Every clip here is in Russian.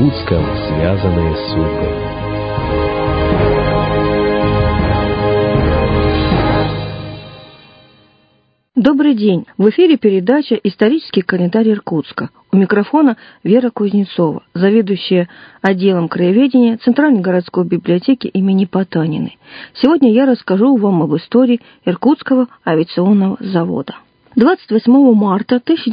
Иркутском связанные судьбы. Добрый день! В эфире передача «Исторический календарь Иркутска». У микрофона Вера Кузнецова, заведующая отделом краеведения Центральной городской библиотеки имени Потаниной. Сегодня я расскажу вам об истории Иркутского авиационного завода. 28 марта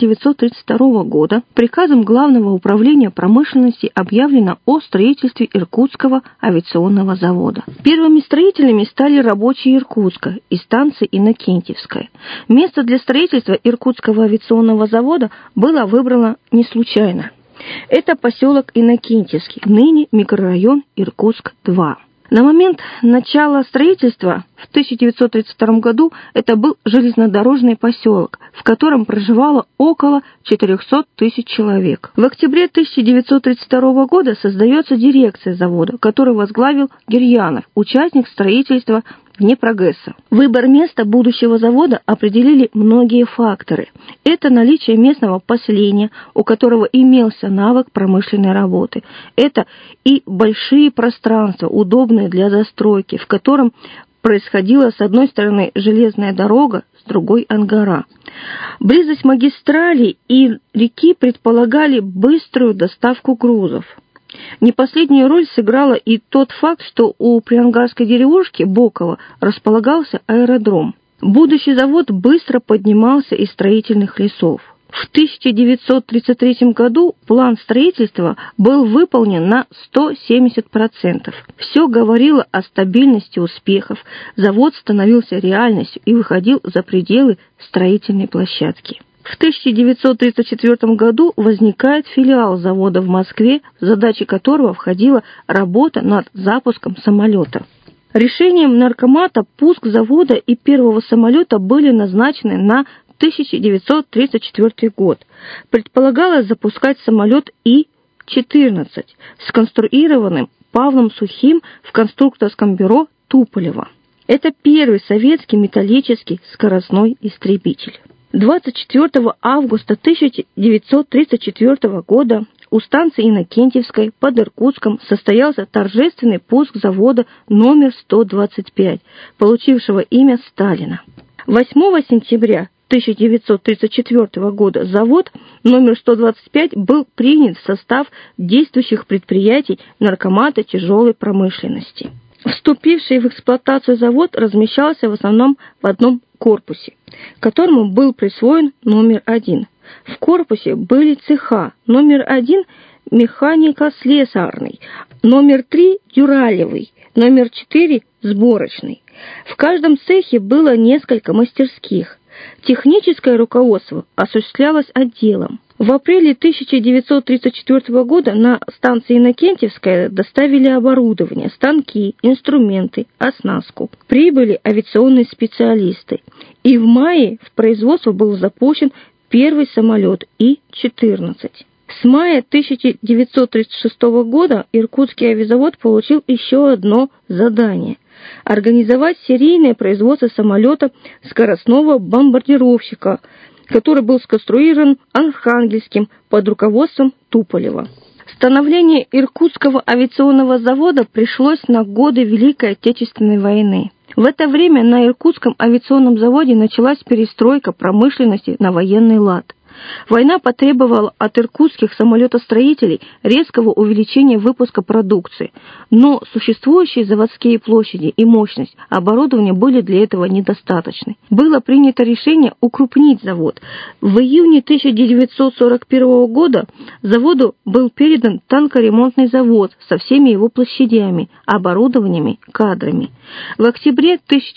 1932 года приказом Главного управления промышленности объявлено о строительстве Иркутского авиационного завода. Первыми строителями стали рабочие Иркутска и станции Иннокентьевская. Место для строительства Иркутского авиационного завода было выбрано не случайно. Это поселок Иннокентьевский, ныне микрорайон Иркутск-2. На момент начала строительства в 1932 году это был железнодорожный поселок, в котором проживало около 400 тысяч человек. В октябре 1932 года создается дирекция завода, которую возглавил Гирьянов, участник строительства Днепрогэса. Выбор места будущего завода определили многие факторы. Это наличие местного поселения, у которого имелся навык промышленной работы. Это и большие пространства, удобные для застройки, в котором происходила с одной стороны железная дорога, с другой ангара. Близость магистралей и реки предполагали быструю доставку грузов. Не последнюю роль сыграла и тот факт, что у приангарской деревушки Боково располагался аэродром. Будущий завод быстро поднимался из строительных лесов. В 1933 году план строительства был выполнен на 170%. Все говорило о стабильности успехов, завод становился реальностью и выходил за пределы строительной площадки. В 1934 году возникает филиал завода в Москве, в задачи которого входила работа над запуском самолета. Решением наркомата пуск завода и первого самолета были назначены на 1934 год. Предполагалось запускать самолет И-14, сконструированным Павлом Сухим в конструкторском бюро Туполева. Это первый советский металлический скоростной истребитель. 24 августа 1934 года у станции Иннокентьевской под Иркутском состоялся торжественный пуск завода номер 125, получившего имя Сталина. 8 сентября 1934 года завод номер 125 был принят в состав действующих предприятий наркомата тяжелой промышленности. Вступивший в эксплуатацию завод размещался в основном в одном корпусе, которому был присвоен номер 1. В корпусе были цеха: номер 1 – механико-слесарный, номер 3 – дюралевый, номер 4 – сборочный. В каждом цехе было несколько мастерских. Техническое руководство осуществлялось отделом. В апреле 1934 года на станции Иннокентьевская доставили оборудование, станки, инструменты, оснастку. Прибыли авиационные специалисты. И в мае в производство был запущен первый самолет И-14. С мая 1936 года Иркутский авиазавод получил еще одно задание – организовать серийное производство самолета скоростного бомбардировщика, который был сконструирован Архангельским под руководством Туполева. Становление Иркутского авиационного завода пришлось на годы Великой Отечественной войны. В это время на Иркутском авиационном заводе началась перестройка промышленности на военный лад. Война потребовала от иркутских самолетостроителей резкого увеличения выпуска продукции, но существующие заводские площади и мощность оборудования были для этого недостаточны. Было принято решение укрупнить завод. В июне 1941 года заводу был передан танкоремонтный завод со всеми его площадями, оборудованиями, кадрами. В октябре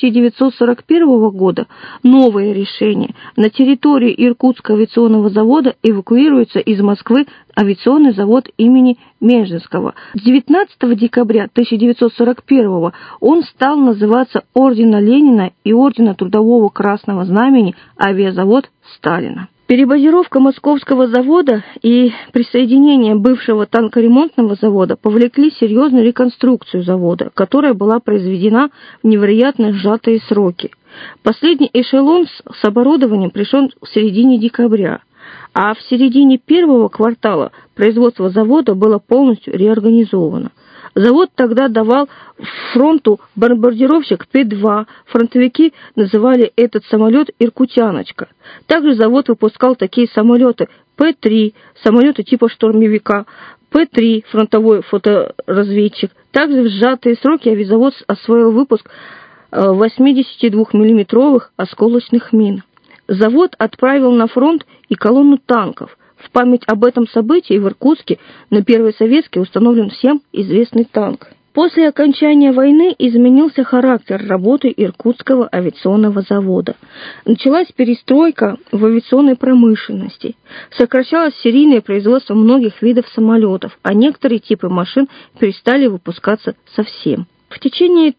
1941 года новое решение: на территории Иркутского авиационного завода эвакуируется из Москвы авиационный завод имени Межинского. 19 декабря 1941 он стал называться Ордена Ленина и Ордена Трудового Красного Знамени авиазавод Сталина. Перебазировка московского завода и присоединение бывшего танкоремонтного завода повлекли серьезную реконструкцию завода, которая была произведена в невероятно сжатые сроки. Последний эшелон с оборудованием пришел в середине декабря, а в середине первого квартала производство завода было полностью реорганизовано. Завод тогда давал фронту бомбардировщик П-2, фронтовики называли этот самолет «Иркутяночка». Также завод выпускал такие самолеты П-3, самолеты типа штурмовика, П-3, фронтовой фоторазведчик. Также в сжатые сроки авиазавод освоил выпуск 82-миллиметровых осколочных мин. Завод отправил на фронт и колонну танков. В память об этом событии в Иркутске на Первой Советской установлен всем известный танк. После окончания войны изменился характер работы Иркутского авиационного завода. Началась перестройка в авиационной промышленности. Сокращалось серийное производство многих видов самолетов, а некоторые типы машин перестали выпускаться совсем. В течение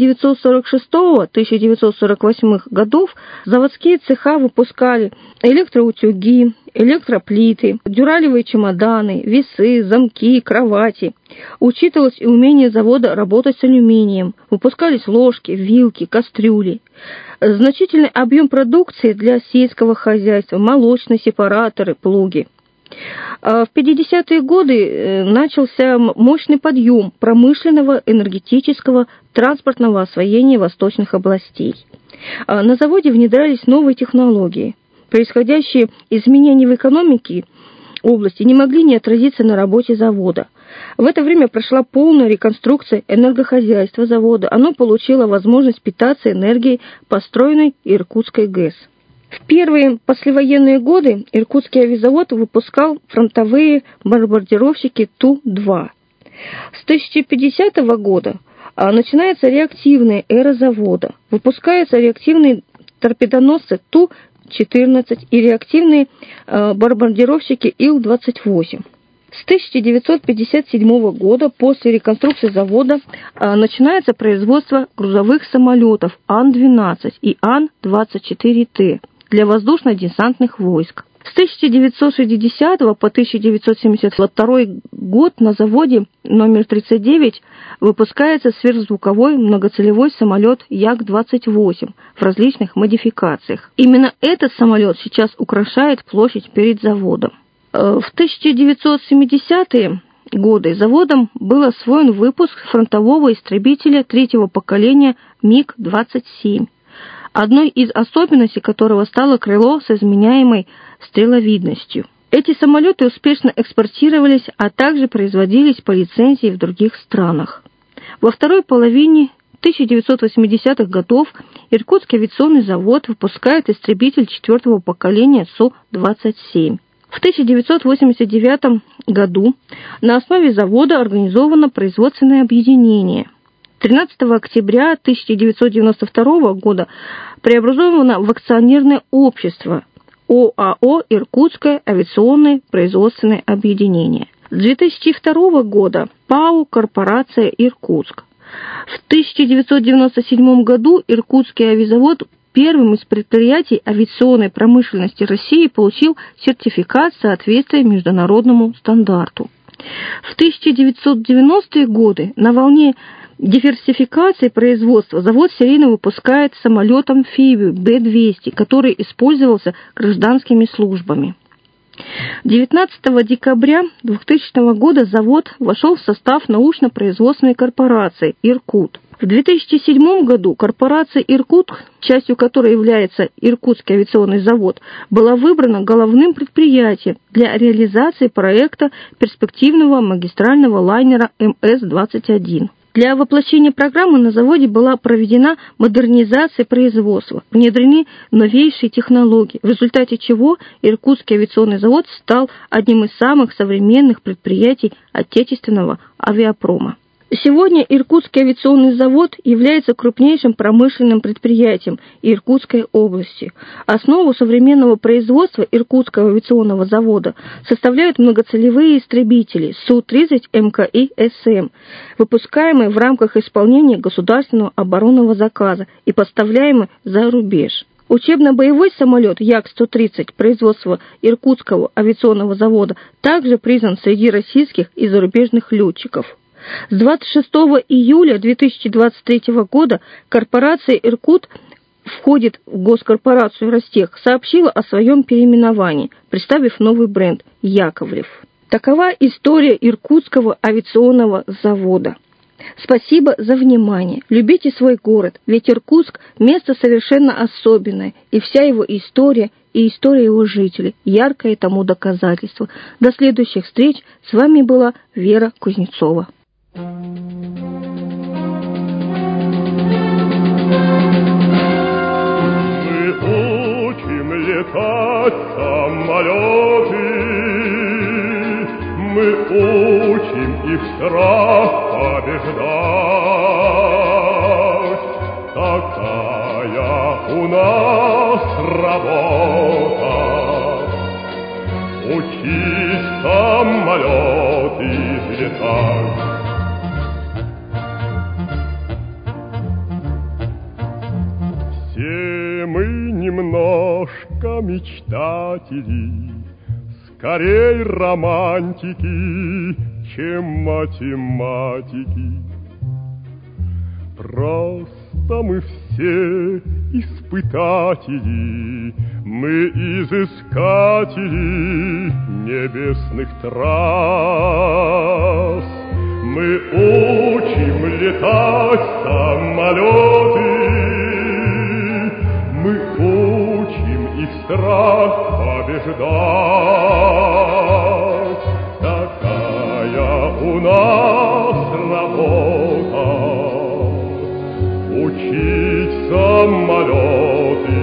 1946-1948 годов заводские цеха выпускали электроутюги, электроплиты, дюралевые чемоданы, весы, замки, кровати. Учитывалось и умение завода работать с алюминием. Выпускались ложки, вилки, кастрюли. Значительный объем продукции для сельского хозяйства, молочные сепараторы, плуги. В 50-е годы начался мощный подъем промышленного, энергетического, транспортного освоения восточных областей. На заводе внедрялись новые технологии. Происходящие изменения в экономике области не могли не отразиться на работе завода. В это время прошла полная реконструкция энергохозяйства завода. Оно получило возможность питаться энергией построенной Иркутской ГЭС. В первые послевоенные годы Иркутский авиазавод выпускал фронтовые бомбардировщики Ту-2. С 1050 года начинается реактивная эра завода. Выпускаются реактивные торпедоносцы Ту-14 и реактивные бомбардировщики Ил-28. С 1957 года после реконструкции завода начинается производство грузовых самолетов Ан-12 и Ан-24Т для воздушно-десантных войск. С 1960 по 1972 год на заводе номер 39 выпускается сверхзвуковой многоцелевой самолет Як-28 в различных модификациях. Именно этот самолет сейчас украшает площадь перед заводом. В 1970-е годы заводом был освоен выпуск фронтового истребителя третьего поколения МиГ-27, одной из особенностей которого стало крыло с изменяемой стреловидностью. Эти самолеты успешно экспортировались, а также производились по лицензии в других странах. Во второй половине 1980-х годов Иркутский авиационный завод выпускает истребитель четвертого поколения Су-27. В 1989 году на основе завода организовано производственное объединение. 13 октября 1992 года преобразовано в акционерное общество ОАО «Иркутское авиационное производственное объединение». С 2002 года ПАО «Корпорация Иркутск». В 1997 году Иркутский авиазавод первым из предприятий авиационной промышленности России получил сертификат соответствия международному стандарту. В 1990-е годы на волне диверсификации производства завод серийно выпускает самолет-амфибию Б-200, который использовался гражданскими службами. 19 декабря 2000 года завод вошел в состав научно-производственной корпорации «Иркут». В 2007 году корпорация «Иркут», частью которой является Иркутский авиационный завод, была выбрана головным предприятием для реализации проекта перспективного магистрального лайнера МС-21. Для воплощения программы на заводе была проведена модернизация производства, внедрены новейшие технологии, в результате чего Иркутский авиационный завод стал одним из самых современных предприятий отечественного авиапрома. Сегодня Иркутский авиационный завод является крупнейшим промышленным предприятием Иркутской области. Основу современного производства Иркутского авиационного завода составляют многоцелевые истребители Су-30 МКИ-СМ, выпускаемые в рамках исполнения государственного оборонного заказа и поставляемые за рубеж. Учебно-боевой самолет Як-130 производства Иркутского авиационного завода также признан среди российских и зарубежных летчиков. С 26 июля 2023 года корпорация «Иркут» входит в госкорпорацию «Ростех», сообщила о своем переименовании, представив новый бренд «Яковлев». Такова история Иркутского авиационного завода. Спасибо за внимание. Любите свой город, ведь Иркутск – место совершенно особенное, и вся его история и история его жителей – яркое тому доказательство. До следующих встреч. С вами была Вера Кузнецова. Мы учим летать самолеты, мы учим их страх побеждать. Такая у нас работа. Учись самолеты летать. Все мы немножко мечтатели, скорей романтики, чем математики. Просто мы все испытатели, мы изыскатели небесных трасс. Мы учим летать самолеты, мы учим их страх побеждать. Такая у нас работа. Учить самолеты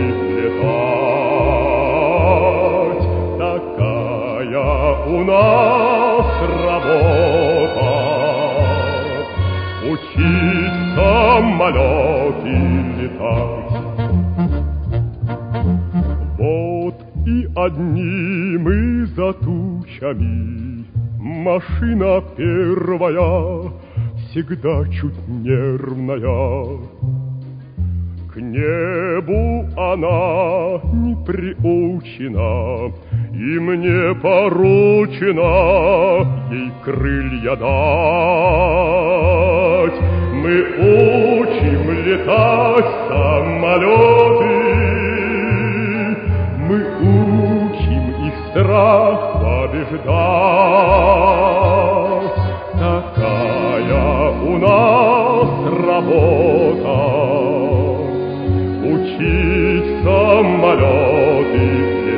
летать. Такая у нас работа. Учить самолеты летать. Вот и одни мы за тучами, машина первая, всегда чуть нервная. К небу она не приучена, и мне поручено ей крылья дать. Мы учим летать самолеты, мы учим их страх побеждать. Такая у нас работа. Учить самолеты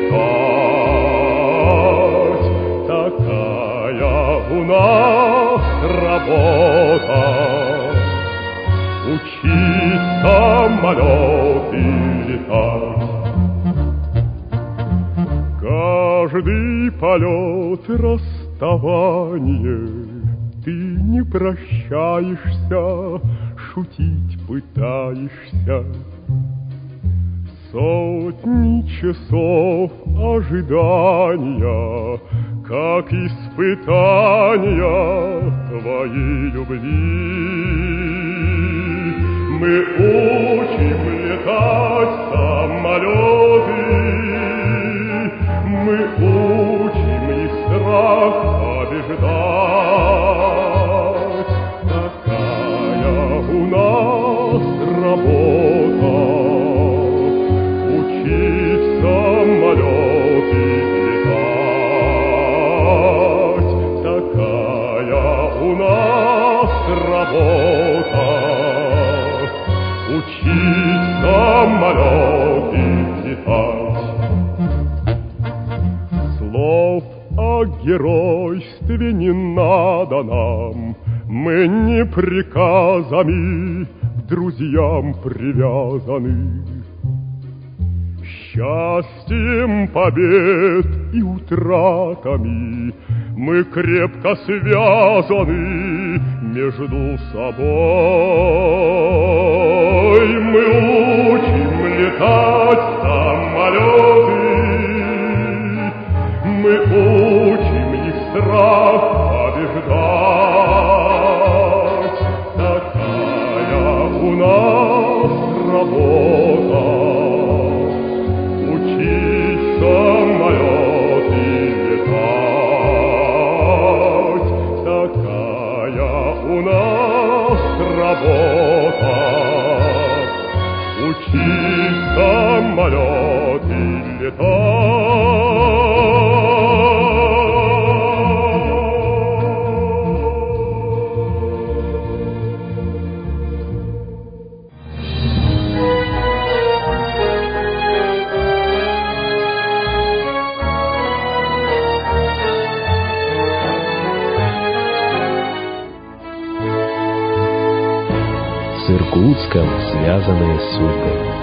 летать. Такая у нас работа. Учить самолеты летать. Каждый полет расставание, ты не прощаешься, шутить пытаешься. Сотни часов ожидания, как испытания твоей любви. Мы учим летать самолеты, мы учим их страх побеждать. Такая у нас работа. Учить самолеты летать. Такая у нас работа. Учить самолеты летать. Слов о геройстве не надо нам, мы не приказами к друзьям привязаны. Счастьем побед и утратами мы крепко связаны между собой. Мы учим летать самолеты, мы учим их страх побеждать. Такая у нас работа. Учить самолеты летать. Такая у нас работа. Учить самолеты летать. С Иркутском связанные судьбы.